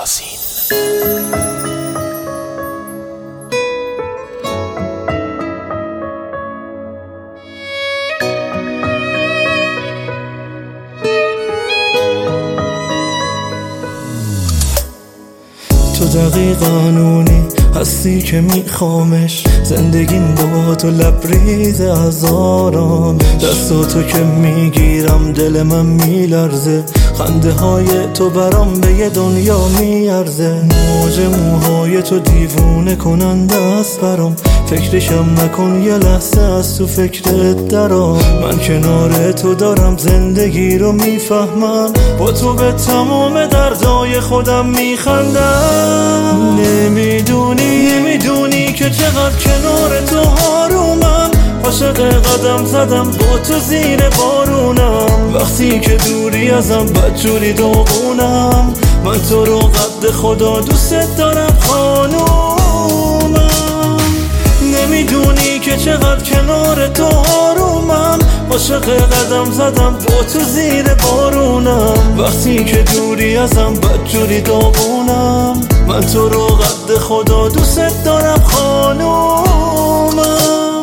یاسین. تو دقیقاً اونی هستی که میخوامش، زندگیم با تو لبریز از آرام، دستاتو که میگیرم دل من میلرزه، خنده های تو برام به یه دنیا میارزه، موج موهای تو دیوونه کننده است برام، فکرشم نکن یه لحظه از تو فکرت درام، من کنار تو دارم زندگی رو میفهمم، با تو به تمام دردای خودم میخندم، نمیدونی که چقدر کنار تو آرومم، عاشق قدم زدم با تو زیر بارونم، وقتی که دوری ازم بدجوری داغونم، من تو رو قد خدا دوست دارم خانومم، نمیدونی که چقدر کنار تو آرومم، عاشق قدم زدم با تو زیر بارونم، وقتی که دوری ازم بدجوری داغونم، من تو رو قد خدا دوست دارم خانومم.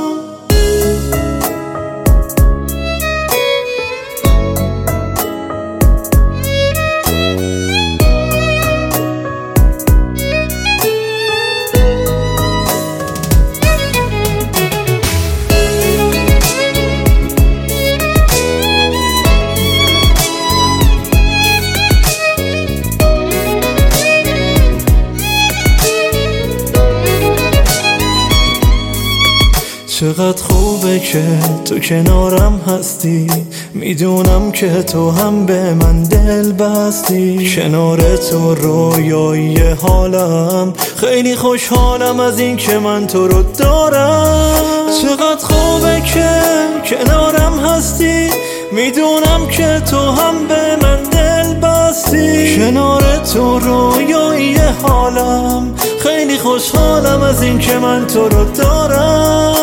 چقدر خوبه که تو کنارم هستی، میدونم که تو هم به من دل بستی، کنار تو رویایی حالم، خیلی خوشحالم از این که من تو رو دارم، چقدر خوبه که کنارم هستی، میدونم که تو هم به من دل بستی، کنار تو رویایی حالم، خیلی خوشحالم از این که من تو رو دارم،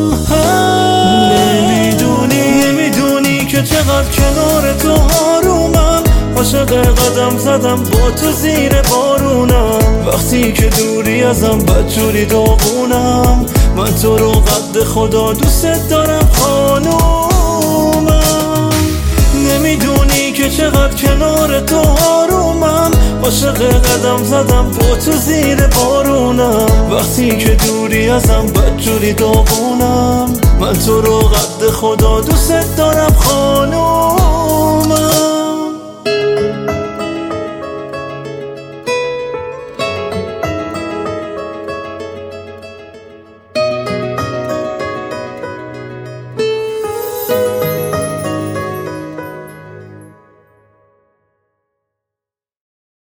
نمیدونی که چقدر کنار تو آرومم، عاشق قدم زدم با تو زیر بارونم، وقتی که دوری ازم بدجوری داغونم، من تو رو قد خدا دوست دارم خانومم، نمیدونی که چقدر کنار تو آرومم، عاشق قدم زدم با تو زیر بارونم، وقتی که دوری ازم بدجوری داغونم، من تو رو قد خدا دوست دارم خانومم.